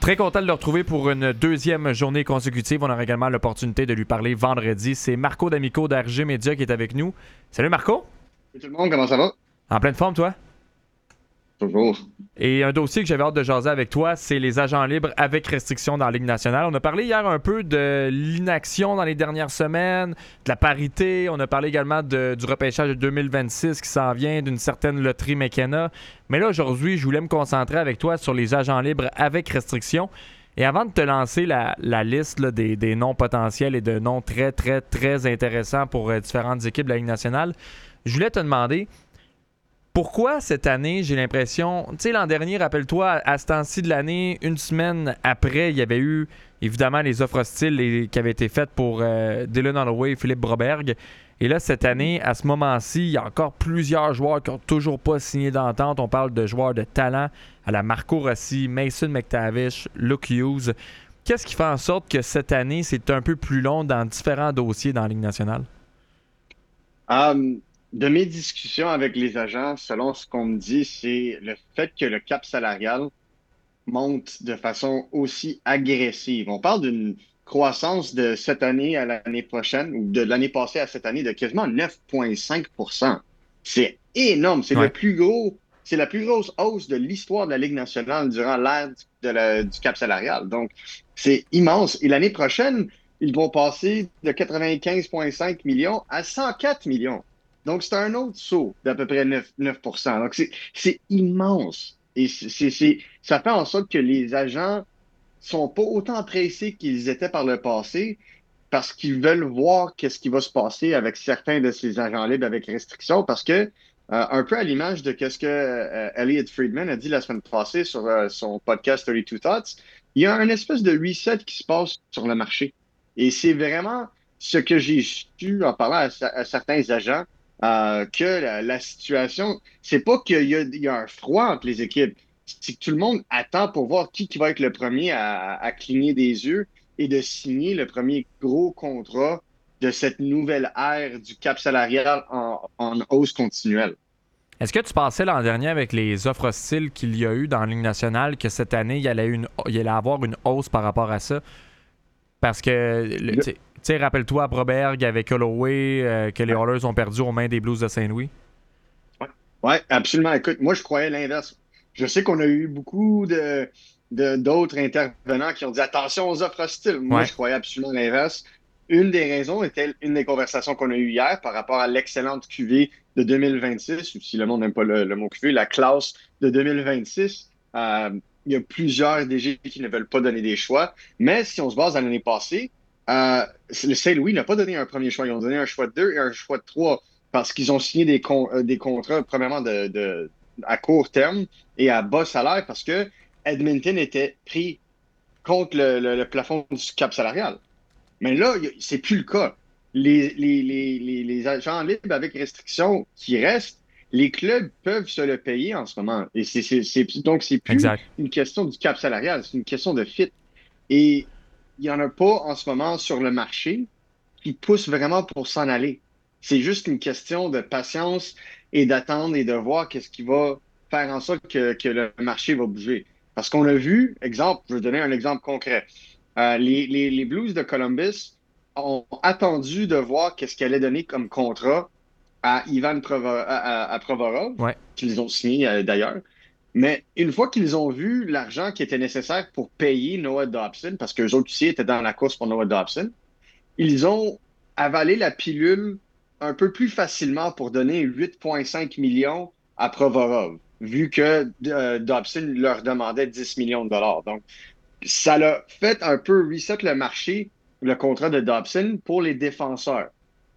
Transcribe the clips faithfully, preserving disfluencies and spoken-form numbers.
Très content de le retrouver pour une deuxième journée consécutive. On aura également l'opportunité de lui parler vendredi. C'est Marco D'Amico d'R G Media qui est avec nous. Salut Marco! Salut tout le monde, comment ça va? En pleine forme, toi? Toujours. Et un dossier que j'avais hâte de jaser avec toi, c'est les agents libres avec restrictions dans la Ligue nationale. On a parlé hier un peu de l'inaction dans les dernières semaines, de la parité. On a parlé également de, du repêchage de deux mille vingt-six qui s'en vient, d'une certaine loterie McKenna. Mais là, aujourd'hui, je voulais me concentrer avec toi sur les agents libres avec restrictions. Et avant de te lancer la, la liste là, des, des noms potentiels et de noms très, très, très intéressants pour euh, différentes équipes de la Ligue nationale, je voulais te demander... Pourquoi cette année, j'ai l'impression... Tu sais, l'an dernier, rappelle-toi, à, à ce temps-ci de l'année, une semaine après, il y avait eu, évidemment, les offres hostiles les, qui avaient été faites pour euh, Dylan Holloway et Philippe Broberg. Et là, cette année, à ce moment-ci, il y a encore plusieurs joueurs qui n'ont toujours pas signé d'entente. On parle de joueurs de talent à la Marco Rossi, Mason McTavish, Luke Hughes. Qu'est-ce qui fait en sorte que cette année, c'est un peu plus long dans différents dossiers dans la Ligue nationale? Um, de mes discussions avec les agents, selon ce qu'on me dit, c'est le fait que le cap salarial monte de façon aussi agressive. On parle d'une croissance de cette année à l'année prochaine, ou de l'année passée à cette année, de quasiment neuf virgule cinq pour cent. C'est énorme. C'est le Ouais. plus gros, c'est la plus grosse hausse de l'histoire de la Ligue nationale durant l'ère de la- du cap salarial. Donc, c'est immense. Et l'année prochaine, ils vont passer de quatre-vingt-quinze virgule cinq millions à cent quatre millions. Donc, c'est un autre saut d'à peu près neuf, neuf pour cent. Donc, c'est, c'est immense. Et c'est, c'est, c'est- ça fait en sorte que les agents sont pas autant pressés qu'ils étaient par le passé parce qu'ils veulent voir qu'est-ce qui va se passer avec certains de ces agents libres avec restriction parce que, euh, un peu à l'image de ce que euh, Elliot Friedman a dit la semaine passée sur euh, son podcast trente-deux Thoughts, il y a une espèce de reset qui se passe sur le marché. Et c'est vraiment ce que j'ai su en parlant à, à certains agents, euh, que la, la situation, c'est pas qu'il y a, il y a un froid entre les équipes, c'est que tout le monde attend pour voir qui, qui va être le premier à, à cligner des yeux et de signer le premier gros contrat de cette nouvelle ère du cap salarial en, en hausse continuelle. Est-ce que tu pensais l'an dernier avec les offres hostiles qu'il y a eu dans la Ligue nationale que cette année, il y allait, une, il allait avoir une hausse par rapport à ça? Parce que, le- tu sais, rappelle-toi à Broberg avec Holloway euh, que les Ouais, Oilers ont perdu aux mains des Blues de Saint-Louis. ouais, ouais, absolument. Écoute, moi, je croyais l'inverse. Je sais qu'on a eu beaucoup de, de- d'autres intervenants qui ont dit attention aux offres hostiles. Moi, Ouais. je croyais absolument l'inverse. Une des raisons était une des conversations qu'on a eues hier par rapport à l'excellente Q V de deux mille vingt-six, ou si le monde n'aime pas le, le mot Q V, la classe de deux mille vingt-six. Euh, il y a plusieurs D G qui ne veulent pas donner des choix. Mais si on se base à l'année passée, euh, le Saint-Louis n'a pas donné un premier choix. Ils ont donné un choix de deux et un choix de trois parce qu'ils ont signé des, con- euh, des contrats, premièrement, de, de, à court terme et à bas salaire parce que Edmonton était pris contre le, le- le plafond du cap salarial. Mais là, y a- c'est plus le cas. Les, les, les, les, les agents libres avec restriction qui restent, les clubs peuvent se le payer en ce moment. Et c'est, c'est, c'est, donc, c'est plus Exact. une question du cap salarial, c'est une question de fit. Et il n'y en a pas en ce moment sur le marché qui poussent vraiment pour s'en aller. C'est juste une question de patience et d'attendre et de voir qu'est-ce qui va faire en sorte que, que le marché va bouger. Parce qu'on a vu, exemple, je vais donner un exemple concret. Euh, les, les, les Blues de Columbus ont attendu de voir qu'est-ce qu'elle allait donner comme contrat à Ivan Provo- à, à- à Provorov, Ouais. qu'ils ont signé euh, d'ailleurs. Mais une fois qu'ils ont vu l'argent qui était nécessaire pour payer Noah Dobson, parce qu'eux autres aussi étaient dans la course pour Noah Dobson, ils ont avalé la pilule un peu plus facilement pour donner huit virgule cinq millions à Provorov, vu que euh, Dobson leur demandait dix millions de dollars. Donc, ça l'a fait un peu reset le marché, le contrat de Dobson pour les défenseurs.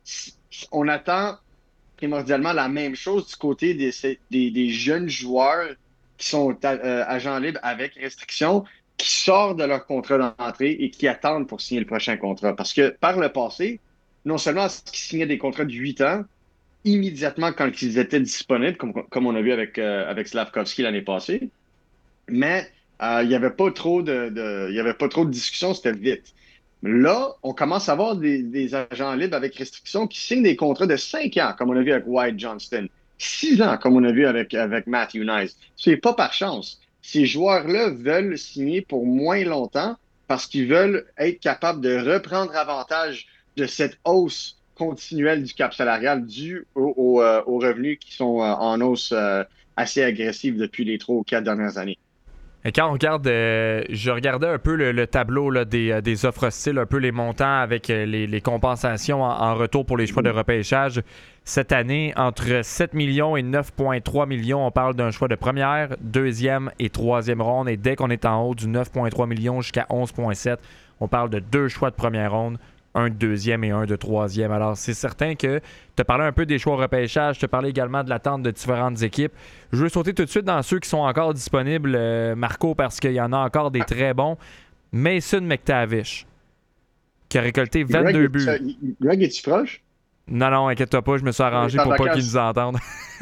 On attend primordialement la même chose du côté des, des, des jeunes joueurs qui sont euh, agents libres avec restriction, qui sortent de leur contrat d'entrée et qui attendent pour signer le prochain contrat. Parce que par le passé, non seulement est-ce qu'ils signaient des contrats de huit ans, immédiatement quand ils étaient disponibles, comme, comme on a vu avec, euh, avec Slavkovski l'année passée, mais euh, il n'y avait pas trop de, de, il y avait pas trop de discussion, c'était vite. Là, on commence à avoir des, des agents libres avec restriction qui signent des contrats de cinq ans, comme on a vu avec Wyatt Johnston, six ans, comme on a vu avec, avec Matthew Nice. C'est pas par chance. ces joueurs-là veulent signer pour moins longtemps parce qu'ils veulent être capables de reprendre avantage de cette hausse continuelle du cap salarial due au- au, euh, aux revenus qui sont euh, en hausse euh, assez agressive depuis les trois ou quatre dernières années. Et quand on regarde, euh, je regardais un peu le, le tableau là, des, euh, des offres hostiles, un peu les montants avec euh, les, les compensations en, en retour pour les choix de repêchage. Cette année, entre sept millions et neuf virgule trois millions, on parle d'un choix de première, deuxième et troisième ronde. Et dès qu'on est en haut du neuf virgule trois millions jusqu'à onze virgule sept, on parle de deux choix de première ronde, un de deuxième et un de troisième. Alors, c'est certain que tu as parlé un peu des choix au repêchage, tu as parlé également de l'attente de différentes équipes. Je veux sauter tout de suite dans ceux qui sont encore disponibles, euh, Marco, parce qu'il y en a encore des très bons. Mason McTavish, qui a récolté Greg, vingt-deux buts. es-tu, Greg, es-tu proche? Non, non, inquiète-toi pas, je me suis On est arrangé en pour pas qu'ils vacances. nous entendent.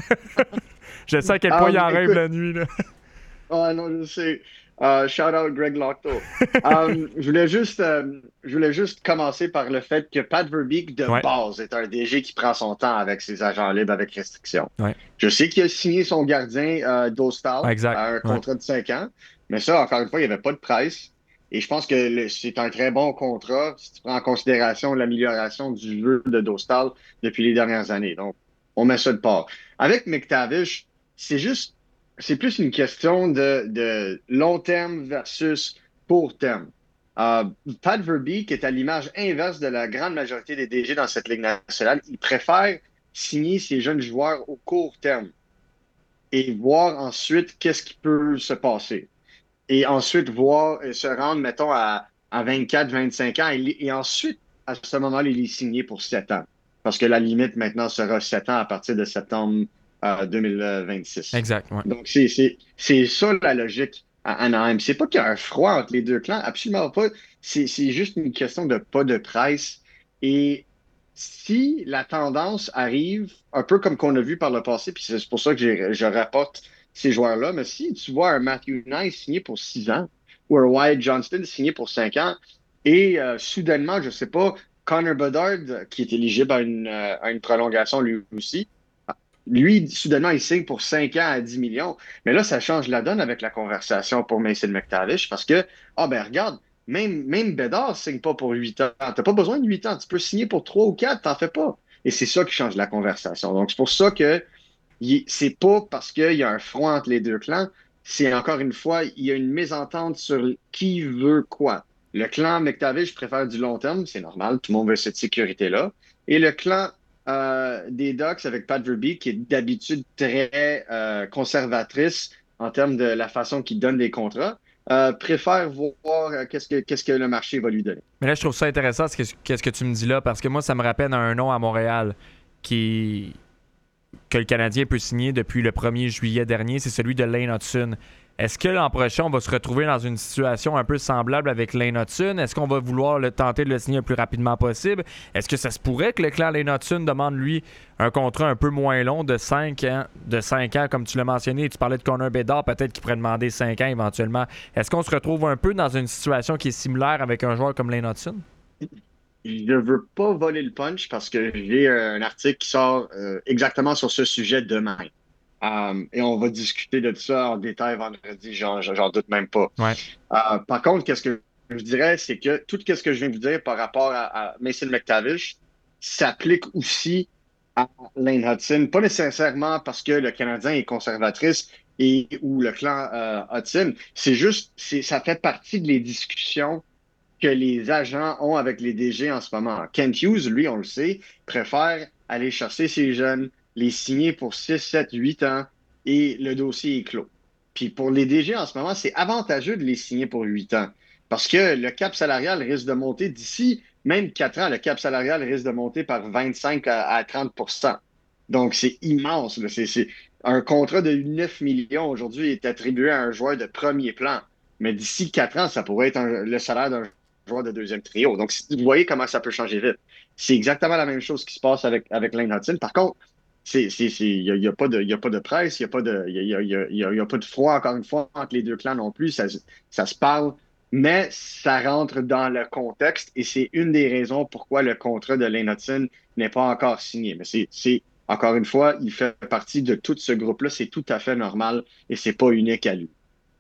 Je sais à quel point il Um, en rêve écoute, la nuit. Là. oh non, je sais. Euh, shout out Greg Lockto. Um, je voulais juste, euh, je voulais juste commencer par le fait que Pat Verbeek, de Ouais, base, est un D G qui prend son temps avec ses agents libres avec restriction. ouais, Je sais qu'il a signé son gardien euh, Dostal ouais, exact. à un Ouais. contrat de cinq ans, mais ça, encore une fois, il n'y avait pas de presse. Et je pense que le- c'est un très bon contrat si tu prends en considération l'amélioration du jeu de Dostal depuis les dernières années. Donc, on met ça de part. Avec McTavish, c'est juste c'est plus une question de, de long terme versus court terme. Euh, Pat Verbeek est à l'image inverse de la grande majorité des D G dans cette Ligue nationale. Il préfère signer ces jeunes joueurs au court terme et voir ensuite qu'est-ce qui peut se passer. Et ensuite voir et se rendre, mettons, à, à vingt-quatre, vingt-cinq ans et, et ensuite, à ce moment-là, il est signé pour sept ans. Parce que la limite maintenant sera sept ans à partir de septembre euh, deux mille vingt-six. Exact. Ouais. Donc, c'est c'est- c'est ça la logique à Anaheim. C'est pas qu'il y a un froid entre les deux clans, absolument pas. C'est c'est juste une question de pas de presse. Et si la tendance arrive, un peu comme qu'on a vu par le passé, puis c'est pour ça que j'ai- je rapporte ces joueurs-là, mais si tu vois un Matthew Knight signé pour six ans ou un Wyatt Johnston signé pour cinq ans, et euh, soudainement, je sais pas, Connor Bedard, qui est éligible à une, euh, à une prolongation lui aussi, lui, soudainement, il signe pour cinq ans à dix millions. Mais là, ça change la donne avec la conversation pour Mason McTavish parce que, ah ben regarde, même, même Bédard ne signe pas pour huit ans. Tu n'as pas besoin de huit ans. Tu peux signer pour trois ou quatre, t'en fais pas. Et c'est ça qui change la conversation. Donc, c'est pour ça que il- c'est pas parce qu'il y a un front entre les deux clans, c'est encore une fois, il y a une mésentente sur qui veut quoi. Le clan McTavish préfère du long terme, c'est normal, tout le monde veut cette sécurité-là. Et le clan euh, des Ducks avec Pat Verbeek, qui est d'habitude très euh, conservatrice en termes de la façon qu'il donne des contrats, euh, préfère voir euh, qu'est-ce que, qu'est-ce que le marché va lui donner. Mais là, je trouve ça intéressant ce que, qu'est-ce que tu me dis là, parce que moi, ça me rappelle un nom à Montréal qui que le Canadien peut signer depuis le premier juillet dernier, c'est celui de Lane Hudson. Est-ce que l'an prochain, on va se retrouver dans une situation un peu semblable avec Lane Hudson? Est-ce qu'on va vouloir le tenter de le signer le plus rapidement possible? Est-ce que ça se pourrait que le clan Lane Hudson demande, lui, un contrat un peu moins long de cinq ans, de cinq ans, comme tu l'as mentionné, tu parlais de Connor Bedard, peut-être qu'il pourrait demander cinq ans éventuellement. Est-ce qu'on se retrouve un peu dans une situation qui est similaire avec un joueur comme Lane Hudson? Je ne veux pas voler le punch parce que j'ai un article qui sort euh, exactement sur ce sujet demain. Um, et on va discuter de tout ça en détail vendredi, j'en, j'en doute même pas. Ouais. Uh, par contre, qu'est-ce que je dirais, c'est que tout ce que je viens de vous dire par rapport à, à Mason McTavish s'applique aussi à Lane Hudson. Pas nécessairement parce que le Canadien est conservatrice et ou le clan euh, Hudson. C'est juste, c'est, ça fait partie des discussions que les agents ont avec les D G en ce moment. Kent Hughes, lui, on le sait, préfère aller chercher ces jeunes, les signer pour six, sept, huit ans et le dossier est clos. Puis pour les D G en ce moment, c'est avantageux de les signer pour huit ans parce que le cap salarial risque de monter d'ici même quatre ans. Le cap salarial risque de monter par vingt-cinq à trente pour cent. Donc, c'est immense. C'est, c'est, un contrat de neuf millions aujourd'hui est attribué à un joueur de premier plan. Mais d'ici quatre ans, ça pourrait être un, le salaire d'un joueur de deuxième trio. Donc, vous voyez comment ça peut changer vite. C'est exactement la même chose qui se passe avec, avec Lane Hudson. Par contre, c'est, c'est, c'est, il n'y a, y a pas de, y a pas de presse, il n'y a, pas de, y a, y a, y a, y a, y a pas de froid, encore une fois, entre les deux clans non plus. Ça, ça se parle, mais ça rentre dans le contexte et c'est une des raisons pourquoi le contrat de Lane Hudson n'est pas encore signé. Mais c'est, c'est, encore une fois, il fait partie de tout ce groupe-là. C'est tout à fait normal et c'est pas unique à lui.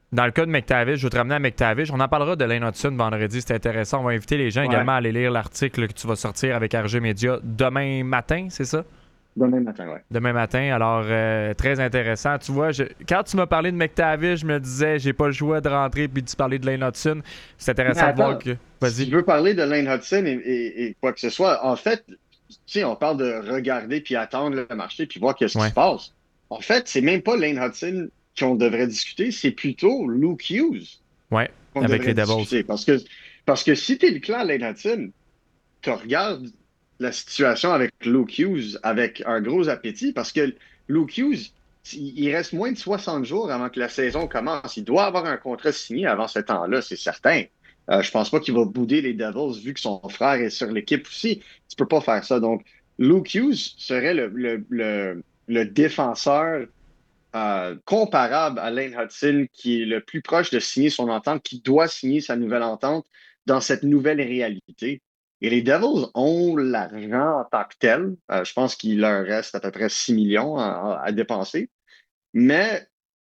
Dans le cas de McTavish, je veux te ramener à McTavish. On en parlera de Lane Hudson vendredi, c'est intéressant. On va inviter les gens Ouais, également à aller lire l'article que tu vas sortir avec R G Media demain matin, c'est ça? demain matin, ouais. Demain matin, alors euh, très intéressant. Tu vois, je, quand tu m'as parlé de McTavish, je me disais, j'ai pas le choix de rentrer puis de parler de Lane Hudson. C'est Mais intéressant de voir attends, que. si Vas-y. tu veux parler de Lane Hudson et, et- et quoi que ce soit, en fait, tu sais, on parle de regarder puis attendre le marché puis voir qu'est-ce qui se Ouais, passe. En fait, c'est même pas Lane Hudson qu'on devrait discuter, c'est plutôt Luke Hughes ouais, qu'on avec les devrait Devils. discuter. Parce que, parce que si t'es le clan Lane Hudson, tu regardes la situation avec Luke Hughes avec un gros appétit parce que Luke Hughes, il il reste moins de soixante jours avant que la saison commence. Il doit avoir un contrat signé avant ce temps-là, c'est certain. Euh, je pense pas qu'il va bouder les Devils vu que son frère est sur l'équipe aussi. Tu peux pas faire ça. Donc, Luke Hughes serait le, le, le, le défenseur euh, comparable à Lane Hudson qui est le plus proche de signer son entente, qui doit signer sa nouvelle entente dans cette nouvelle réalité. Et les Devils ont l'argent en tant que tel. Euh, je pense qu'il leur reste à peu près six millions à, à dépenser. Mais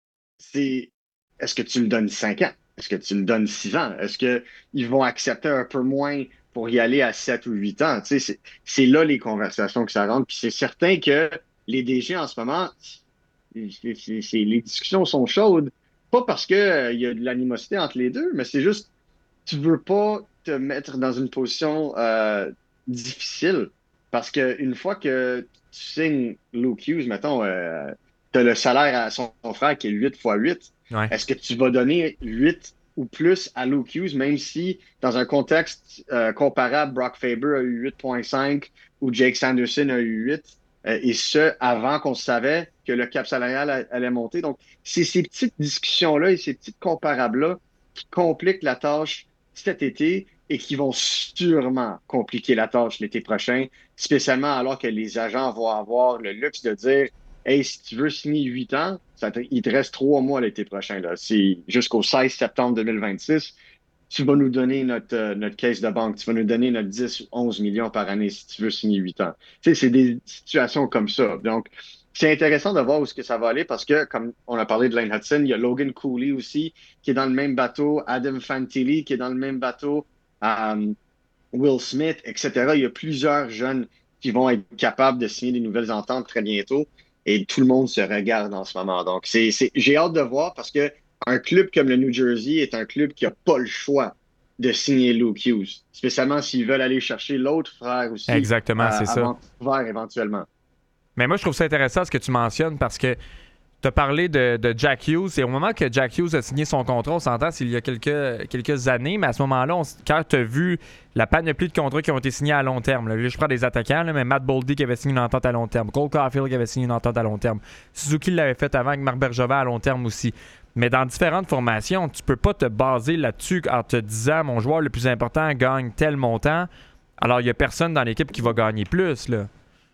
c'est est-ce que tu le donnes cinq ans? Est-ce que tu le donnes six ans? Est-ce qu'ils vont accepter un peu moins pour y aller à sept ou huit ans? Tu sais, c'est c'est là les conversations que ça rentre. Puis c'est certain que les D G en ce moment, c'est- c'est- c'est- les discussions sont chaudes. Pas parce qu'il y a de l'animosité entre les deux, mais c'est juste tu veux pas te mettre dans une position euh, difficile parce qu'une fois que tu signes Luke Hughes, mettons, euh, tu as le salaire à son frère qui est huit fois huit. Ouais. Est-ce que tu vas donner huit ou plus à Luke Hughes, même si dans un contexte euh, comparable, Brock Faber a eu huit virgule cinq ou Jake Sanderson a eu huit, euh, et ce, avant qu'on savait que le cap salarial a- allait monter. Donc, c'est ces petites discussions-là et ces petites comparables-là qui compliquent la tâche cet été et qui vont sûrement compliquer la tâche l'été prochain, spécialement alors que les agents vont avoir le luxe de dire hey, si tu veux signer huit ans, ça te- il te reste trois mois l'été prochain. Là. C'est jusqu'au seize septembre deux mille vingt-six. Tu vas nous donner notre, euh, notre caisse de banque. Tu vas nous donner notre dix ou onze millions par année si tu veux signer huit ans. Tu sais, c'est des situations comme ça. Donc, c'est intéressant de voir où est-ce que ça va aller parce que, comme on a parlé de Lane Hudson, il y a Logan Cooley aussi qui est dans le même bateau, Adam Fantilli qui est dans le même bateau, euh, Will Smith, et cetera. Il y a plusieurs jeunes qui vont être capables de signer des nouvelles ententes très bientôt et tout le monde se regarde en ce moment. Donc, c'est, c'est, j'ai hâte de voir parce que un club comme le New Jersey est un club qui n'a pas le choix de signer Luke Hughes, spécialement s'ils veulent aller chercher l'autre frère aussi euh, Exactement, c'est à ça. Vancouver éventuellement. Mais moi, je trouve ça intéressant ce que tu mentionnes parce que tu as parlé de, de Jack Hughes et au moment que Jack Hughes a signé son contrat, on s'entend, c'est il y a quelques, quelques années, mais à ce moment-là, on s- quand tu as vu la panoplie de contrats qui ont été signés à long terme, là, je prends des attaquants, là, mais Matt Boldy qui avait signé une entente à long terme, Cole Caulfield qui avait signé une entente à long terme, Suzuki l'avait fait avant avec Marc Bergevin à long terme aussi. Mais dans différentes formations, tu peux pas te baser là-dessus en te disant mon joueur le plus important gagne tel montant, alors il y a personne dans l'équipe qui va gagner plus, là.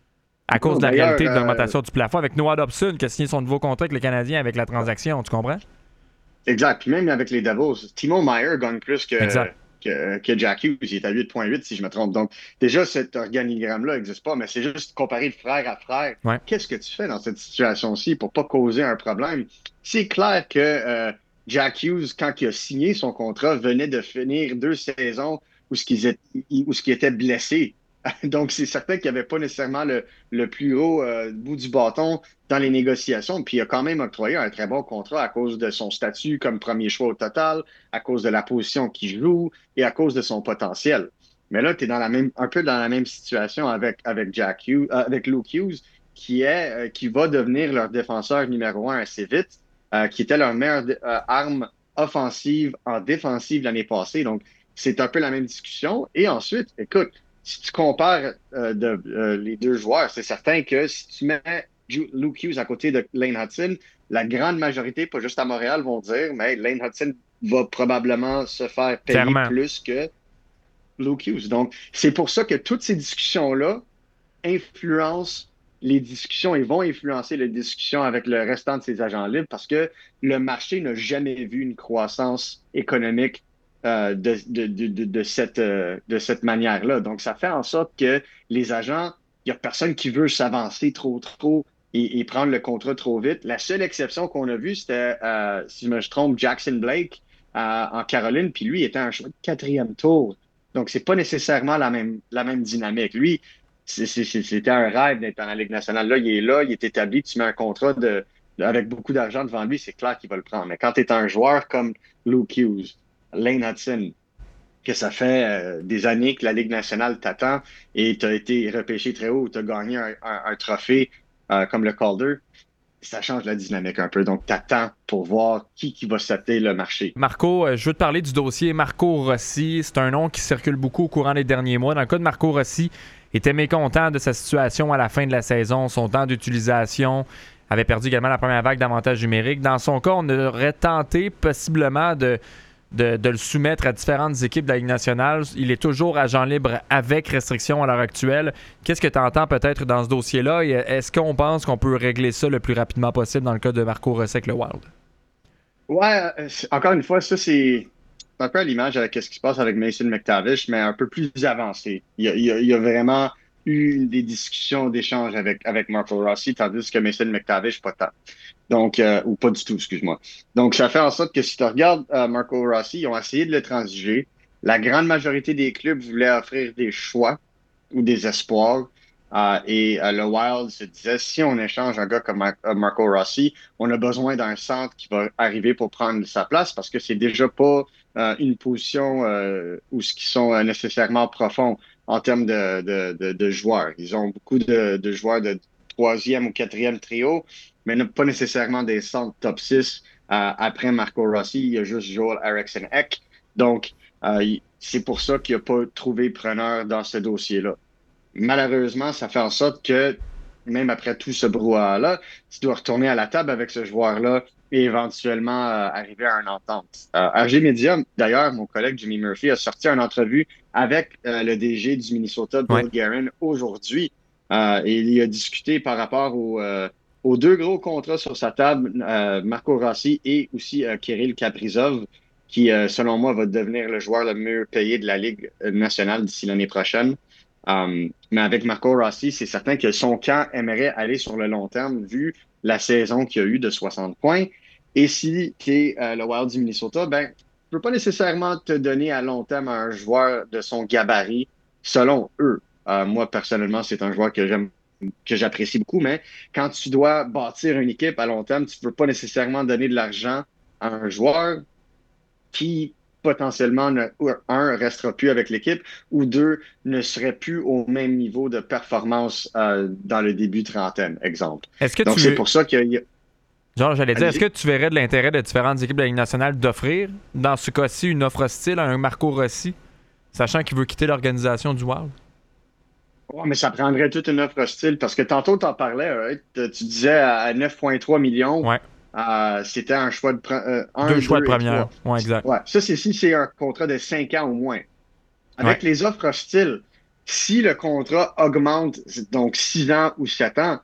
À cause Non, de la d'ailleurs, réalité de euh, l'augmentation du plafond avec Noah Dobson qui a signé son nouveau contrat avec le Canadien avec la transaction, tu comprends? exact. Puis même avec les Devils, Timo Meyer gagne plus que, Exact. que, que Jack Hughes. Il est à huit virgule huit si je me trompe. Donc, déjà, cet organigramme-là n'existe pas, mais c'est juste comparer de frère à frère. Ouais. Qu'est-ce que tu fais dans cette situation-ci pour pas causer un problème? C'est clair que euh, Jack Hughes, quand il a signé son contrat, venait de finir deux saisons où ce qu'ils étaient, où ce qui était blessé. Donc, c'est certain qu'il n'y avait pas nécessairement le, le plus haut euh, bout du bâton dans les négociations. Puis il a quand même octroyé un très bon contrat à cause de son statut comme premier choix au total, à cause de la position qu'il joue et à cause de son potentiel. Mais là, tu es dans la même, un peu dans la même situation avec, avec Jack Hughes, euh, avec Luke Hughes, qui est, euh, qui va devenir leur défenseur numéro un assez vite, euh, qui était leur meilleure euh, arme offensive en défensive l'année passée. Donc, c'est un peu la même discussion. Et ensuite, écoute, si tu compares euh, de, euh, les deux joueurs, c'est certain que si tu mets Luke Hughes à côté de Lane Hudson, la grande majorité, pas juste à Montréal, vont dire, mais Lane Hudson va probablement se faire payer Clairement. plus que Luke Hughes. Donc, c'est pour ça que toutes ces discussions-là influencent les discussions et vont influencer les discussions avec le restant de ces agents libres parce que le marché n'a jamais vu une croissance économique euh, de, de, de, de, de cette, euh, de cette manière-là. Donc, ça fait en sorte que les agents, il n'y a personne qui veut s'avancer trop, trop et, et prendre le contrat trop vite. La seule exception qu'on a vue, c'était, euh, si je me trompe, Jackson Blake euh, en Caroline, puis lui était un choix de quatrième tour. Donc, c'est pas nécessairement la même, la même dynamique. Lui, c'est- c'est- c'est- c'était un rêve d'être dans la Ligue nationale. Là, il est là, il est établi, tu mets un contrat de, de- avec beaucoup d'argent devant lui, c'est clair qu'il va le prendre. Mais quand tu es un joueur comme Luke Hughes, Lane Hudson, que ça fait euh, des années que la Ligue nationale t'attend et tu as été repêché très haut, tu as gagné un, un- un trophée euh, comme le Calder, ça change la dynamique un peu. Donc, tu attends pour voir qui, qui va sauter le marché. Marco, euh, je veux te parler du dossier Marco Rossi. C'est un nom qui circule beaucoup au courant des derniers mois. Dans le cas de Marco Rossi, il était mécontent de sa situation à la fin de la saison, son temps d'utilisation, avait perdu également la première vague d'avantages numériques. Dans son cas, on aurait tenté possiblement de, de, de le soumettre à différentes équipes de la Ligue nationale. Il est toujours agent libre avec restriction à l'heure actuelle. Qu'est-ce que tu entends peut-être dans ce dossier-là? Et est-ce qu'on pense qu'on peut régler ça le plus rapidement possible dans le cas de Marco Rossi avec le Wild? Ouais, euh, encore une fois, ça, c'est un peu à l'image avec ce qui se passe avec Mason McTavish, mais un peu plus avancé. Il y a, il y a, il y a vraiment eu des discussions, d'échanges avec, avec Marco Rossi, tandis que Mason McTavish, pas tant. Donc, euh, ou pas du tout, excuse-moi. Donc, ça fait en sorte que si tu regardes euh, Marco Rossi, ils ont essayé de le transiger. La grande majorité des clubs voulaient offrir des choix ou des espoirs. Euh, et euh, le Wild se disait, si on échange un gars comme Mar- euh, Marco Rossi, on a besoin d'un centre qui va arriver pour prendre sa place parce que c'est déjà pas euh, une position euh, où ce qui sont euh, nécessairement profonds en termes de, de, de, de joueurs. Ils ont beaucoup de, de joueurs de troisième ou quatrième trio, mais ne- pas nécessairement des centres top six. Euh, après Marco Rossi, il y a juste Joel Eriksson-Ek. Donc, euh, il- c'est pour ça qu'il n'a pas trouvé preneur dans ce dossier-là. Malheureusement, ça fait en sorte que, même après tout ce brouhaha-là, tu dois retourner à la table avec ce joueur-là et éventuellement euh, arriver à une entente. Euh, R G Media, d'ailleurs, mon collègue Jimmy Murphy a sorti une entrevue avec euh, le D G du Minnesota, Ouais. Bill Guerin, aujourd'hui. Euh, et il a discuté par rapport au, euh, aux deux gros contrats sur sa table, euh, Marco Rossi et aussi euh, Kirill Kaprizov, qui, euh, selon moi, va devenir le joueur le mieux payé de la Ligue nationale d'ici l'année prochaine. Um, mais avec Marco Rossi, c'est certain que son camp aimerait aller sur le long terme vu la saison qu'il y a eu de soixante points. Et si tu es euh, le Wild du Minnesota, ben, tu peux pas nécessairement te donner à long terme à un joueur de son gabarit, selon eux. Euh, moi, personnellement, c'est un joueur que j'aime, que j'apprécie beaucoup, mais quand tu dois bâtir une équipe à long terme, tu ne peux pas nécessairement donner de l'argent à un joueur qui potentiellement, ne, un, restera plus avec l'équipe, ou deux, ne serait plus au même niveau de performance euh, dans le début trentaine, exemple. Est-ce que Donc, c'est tu. pour ça qu'il y a... Genre, j'allais dire, est-ce que Allez-y. tu verrais de l'intérêt de différentes équipes de la Ligue nationale d'offrir, dans ce cas-ci, une offre hostile à un Marco Rossi, sachant qu'il veut quitter l'organisation du Wild? Ouais, mais ça prendrait toute une offre hostile, parce que tantôt, tu en parlais, right? Tu disais à neuf virgule trois millions, Ouais. euh, c'était un choix de pre- euh, un, Deux choix de deux et première. trois. Ouais, exact. Ouais, ça, c'est si c'est un contrat de cinq ans au moins. Ouais. Avec les offres hostiles, si le contrat augmente, donc six ans ou sept ans,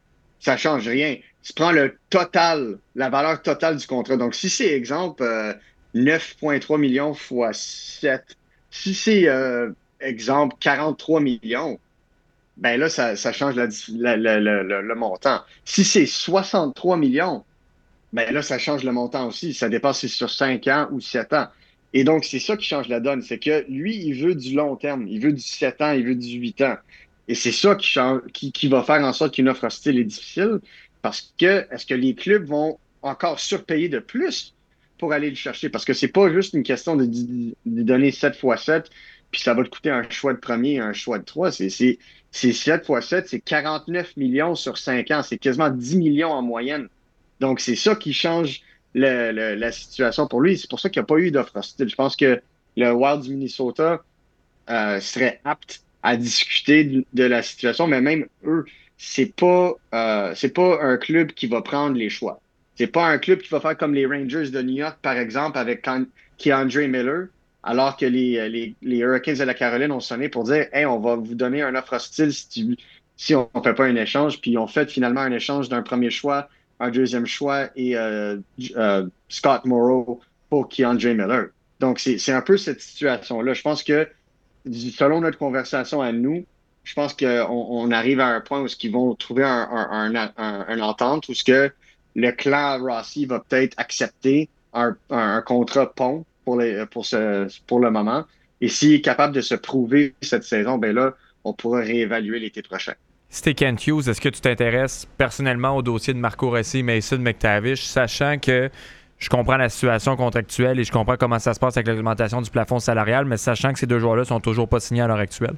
ça change rien. Tu prends le total, la valeur totale du contrat. Donc, si c'est, exemple, euh, neuf virgule trois millions fois sept, si c'est, euh, exemple, quarante-trois millions, ben là, ça, ça change la, la- la- la- le, le montant. Si c'est soixante-trois millions, ben là, ça change le montant aussi. Ça dépend si c'est sur cinq ans ou sept ans. Et donc, c'est ça qui change la donne. C'est que lui, il veut du long terme. Il veut du sept ans, il veut du huit ans. Et c'est ça qui, change, qui, qui va faire en sorte qu'une offre hostile est difficile. Parce que est-ce que les clubs vont encore surpayer de plus pour aller le chercher? Parce que c'est pas juste une question de, de donner sept fois sept, puis ça va te coûter un choix de premier et un choix de trois. C'est, c'est, c'est sept fois sept, c'est quarante-neuf millions sur cinq ans. C'est quasiment dix millions en moyenne. Donc, c'est ça qui change le- le- la situation pour lui. C'est pour ça qu'il n'y a pas eu d'offre hostile. Je pense que le Wild du Minnesota euh, serait apte à discuter de, de la situation, mais même eux, c'est pas euh, c'est pas un club qui va prendre les choix. C'est pas un club qui va faire comme les Rangers de New York, par exemple, avec Keandre Miller, alors que les, les, les Hurricanes de la Caroline ont sonné pour dire Hey, on va vous donner un offre hostile si, tu- si on ne fait pas un échange. Puis ils ont fait finalement un échange d'un premier choix, un deuxième choix et euh, euh, Scott Morrow pour Keandre Miller. Donc, c'est c'est un peu cette situation-là. Je pense que selon notre conversation à nous, je pense qu'on on arrive à un point où ils vont trouver un, un, un, un, un entente où ce que le clan Rossi va peut-être accepter un, un, un contrat pont pour, les, pour, ce, pour le moment. Et s'il est capable de se prouver cette saison, ben là, on pourra réévaluer l'été prochain. Si t'es Kent Hughes, est-ce que tu t'intéresses personnellement au dossier de Marco Rossi et Mason McTavish, sachant que je comprends la situation contractuelle et je comprends comment ça se passe avec l'augmentation du plafond salarial, mais sachant que ces deux joueurs-là sont toujours pas signés à l'heure actuelle?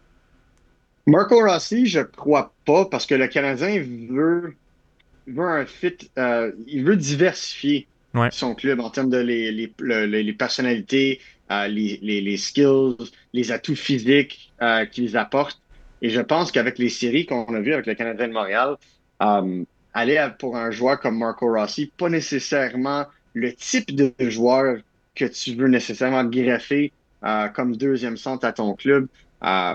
Marco Rossi, je crois pas, parce que le Canadien veut, veut un fit, euh, il veut diversifier Ouais. son club en termes de les, les, le- les personnalités, euh, les, les, les skills, les atouts physiques euh, qu'ils apportent. Et je pense qu'avec les séries qu'on a vues avec le Canadien de Montréal, euh, aller à- pour un joueur comme Marco Rossi, pas nécessairement le type de joueur que tu veux nécessairement greffer euh, comme deuxième centre à ton club. Euh,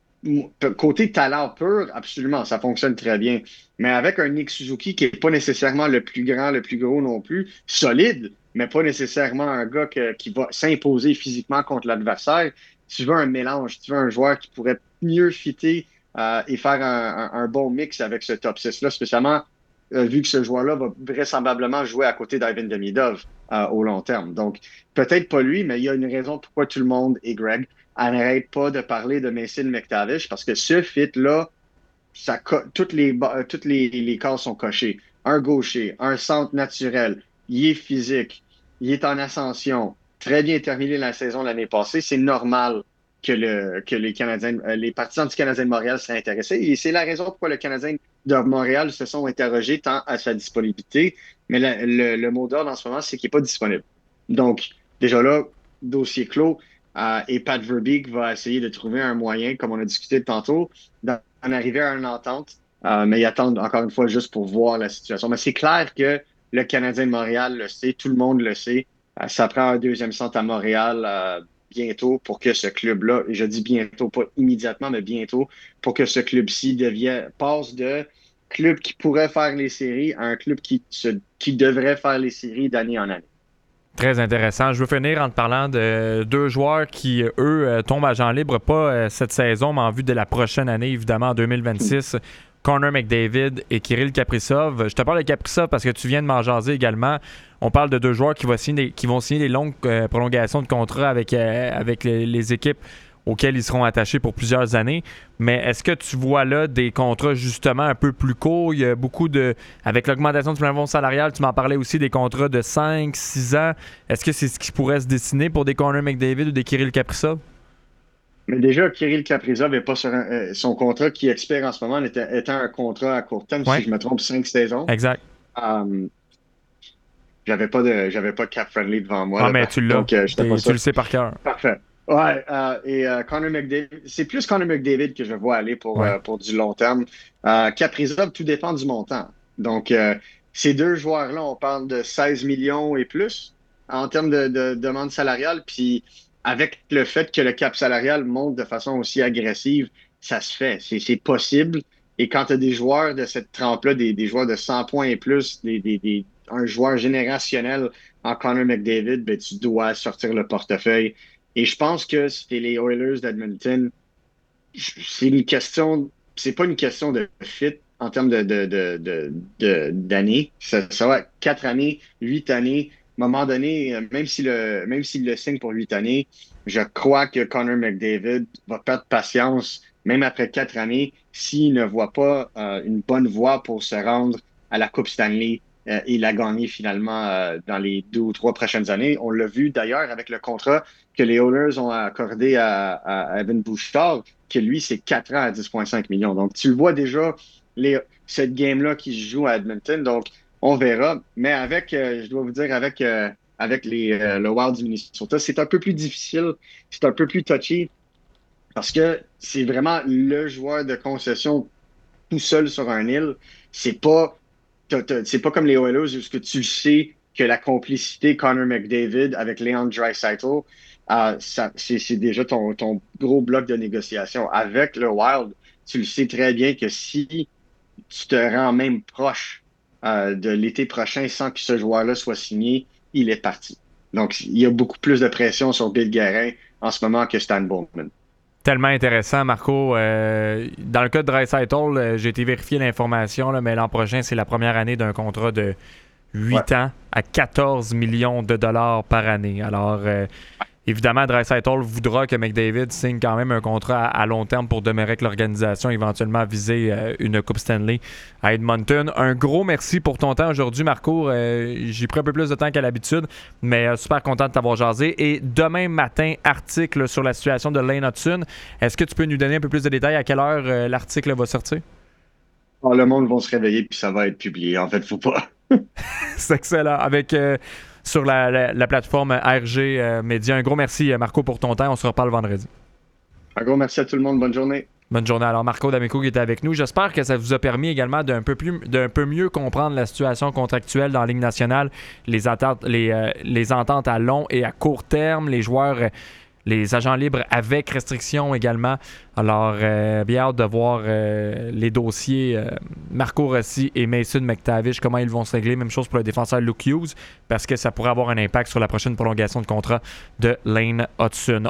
Côté talent pur, absolument, ça fonctionne très bien. Mais avec un Nick Suzuki qui n'est pas nécessairement le plus grand, le plus gros non plus, solide, mais pas nécessairement un gars que- qui va s'imposer physiquement contre l'adversaire, tu veux un mélange, tu veux un joueur qui pourrait mieux fitter euh, et faire un, un- un bon mix avec ce top six-là, spécialement euh, vu que ce joueur-là va vraisemblablement jouer à côté d'Ivan Demidov euh, au long terme. Donc, peut-être pas lui, mais il y a une raison pourquoi tout le monde et Greg n'arrête pas de parler de Mason McTavish parce que ce fit-là, ça co- toutes les, ba- euh, toutes les, les cases sont cochées. Un gaucher, un centre naturel, il est physique, il est en ascension, très bien terminé la saison l'année passée. C'est normal que, le, que les Canadiens, euh, les partisans du Canadien de Montréal seraient intéressés. Et c'est la raison pourquoi le Canadien de Montréal se sont interrogés tant à sa disponibilité. Mais la- le, le mot d'ordre en ce moment, c'est qu'il n'est pas disponible. Donc, déjà là, dossier clos. Euh, et Pat Verbeek va essayer de trouver un moyen, comme on a discuté tantôt, d'en arriver à une entente. Euh, mais ils attendent encore une fois juste pour voir la situation. Mais c'est clair que le Canadien de Montréal le sait, tout le monde le sait. Euh, ça prend un deuxième centre à Montréal euh, bientôt pour que ce club-là, et je dis bientôt, pas immédiatement, mais bientôt, pour que ce club-ci devienne, passe de club qui pourrait faire les séries à un club qui, se, qui devrait faire les séries d'année en année. Très intéressant. Je veux finir en te parlant de deux joueurs qui, eux, euh, tombent à agent libre, pas euh, cette saison, mais en vue de la prochaine année, évidemment, en deux mille vingt-six. Connor McDavid et Kirill Kaprizov. Je te parle de Kaprizov parce que tu viens de m'en jaser également. On parle de deux joueurs qui vont signer des, qui vont signer des longues euh, prolongations de contrat avec, euh, avec les, les équipes auxquelles ils seront attachés pour plusieurs années. Mais est-ce que tu vois là des contrats justement un peu plus courts? Il y a beaucoup de... Avec l'augmentation du plafond salarial, tu m'en parlais aussi des contrats de cinq six ans. Est-ce que c'est ce qui pourrait se dessiner pour des Connor McDavid ou des Kirill Kaprizov? Mais déjà, Kirill Kaprizov n'est pas sur un- euh, son contrat qui expire en ce moment était, étant un contrat à court terme, Oui, si je me trompe, cinq saisons. exact. Um, j'avais pas de j'avais pas de cap friendly devant moi Ah, là, mais tu l'as. donc euh, j'étais pas T'es- Tu sûr. le sais par cœur. Parfait. Ouais, euh, et euh, Connor McDavid, c'est plus Connor McDavid que je vois aller pour, Ouais. euh, pour du long terme. Euh, Kaprizov, tout dépend du montant. Donc, euh, ces deux joueurs-là, on parle de seize millions et plus en termes de, de demande salariale. Puis, avec le fait que le cap salarial monte de façon aussi agressive, ça se fait. C'est c'est possible. Et quand tu as des joueurs de cette trempe-là, des, des joueurs de cent points et plus, des, des, des, un joueur générationnel en Connor McDavid, ben, tu dois sortir le portefeuille. Et je pense que c'était les Oilers d'Edmonton. C'est une question, c'est pas une question de fit en termes de, de, de, de, de- d'années. Ça, ça va être quatre années, huit années. À un moment donné, euh, même si le, même s'il le signe pour huit années, je crois que Connor McDavid va perdre patience, même après quatre années, s'il ne voit pas euh, une bonne voie pour se rendre à la Coupe Stanley euh, et la gagner finalement euh, dans les deux ou trois prochaines années. On l'a vu d'ailleurs avec le contrat que les Oilers ont accordé à, à Evan Bouchard, que lui, c'est quatre ans à dix virgule cinq millions. Donc, tu le vois déjà, les, cette game-là qui se joue à Edmonton. Donc, on verra. Mais avec, euh, je dois vous dire, avec, euh, avec les, euh, le Wild du Minnesota, c'est un peu plus difficile, c'est un peu plus touchy parce que c'est vraiment le joueur de concession tout seul sur un île. C'est pas, t'as- t'as- c'est pas comme les Oilers où ce que tu sais que la complicité Connor McDavid avec Leon Draisaitl, euh, ça, c'est, c'est déjà ton, ton gros bloc de négociation. Avec le Wild, tu le sais très bien que si tu te rends même proche euh, de l'été prochain sans que ce joueur-là soit signé, il est parti. Donc, il y a beaucoup plus de pression sur Bill Guerin en ce moment que Stan Bowman. Tellement intéressant, Marco. Euh, dans le cas de Draisaitl, euh, j'ai été vérifier l'information, là, mais l'an prochain, c'est la première année d'un contrat de Ouais. huit ans à quatorze millions de dollars par année. Alors, euh, évidemment, Draisaitl voudra que McDavid signe quand même un contrat à, à long terme pour demeurer avec l'organisation, éventuellement viser euh, une Coupe Stanley à Edmonton. Un gros merci pour ton temps aujourd'hui, Marco. Euh, j'ai pris un peu plus de temps qu'à l'habitude, mais euh, super content de t'avoir jasé. Et demain matin, article sur la situation de Lane Hutson. Est-ce que tu peux nous donner un peu plus de détails à quelle heure euh, l'article va sortir? Alors, le monde va se réveiller puis ça va être publié. En fait, faut pas. C'est excellent. Avec euh, sur la, la- la plateforme R G euh, Média. Un gros merci, euh, Marco, pour ton temps. On se reparle vendredi. Un gros merci à tout le monde. Bonne journée. Bonne journée. Alors, Marco D'Amico qui était avec nous. J'espère que ça vous a permis également d'un peu, plus, d'un peu mieux comprendre la situation contractuelle dans la Ligue nationale, les ententes, les, euh, les ententes à long et à court terme, les joueurs, euh, les agents libres avec restriction également. Alors, euh, bien hâte de voir euh, les dossiers euh, Marco Rossi et Mason McTavish, comment ils vont se régler. Même chose pour le défenseur Luke Hughes, parce que ça pourrait avoir un impact sur la prochaine prolongation de contrat de Lane Hutson.